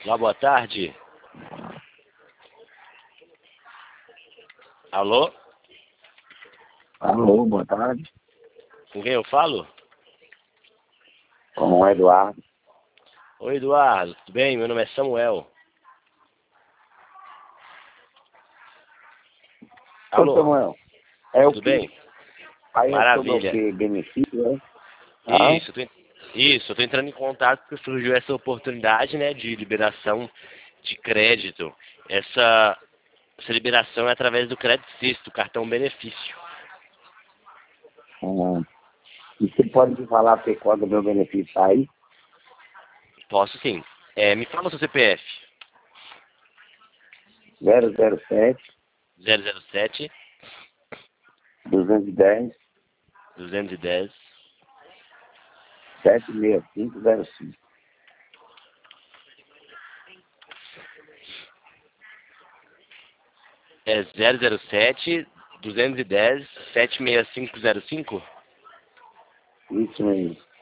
Olá, boa tarde. Alô? Alô, boa tarde. Com quem eu falo? Com o Eduardo. Oi, Eduardo. Tudo bem? Meu nome é Samuel. Ô, Alô? Samuel, é o Tudo quê? bem? Aí é sobre o Maravilha. quê? Benefício, é? Ah, Isso, eu tô entrando em contato porque surgiu essa oportunidade, né, de liberação de crédito. Essa liberação é através do Credit System, do cartão benefício. hum. E você pode me falar até quando o meu benefício tá aí? Posso sim. Me fala o seu CPF. 007 007 210 210 76505. é 007 210 76505. Isso mesmo.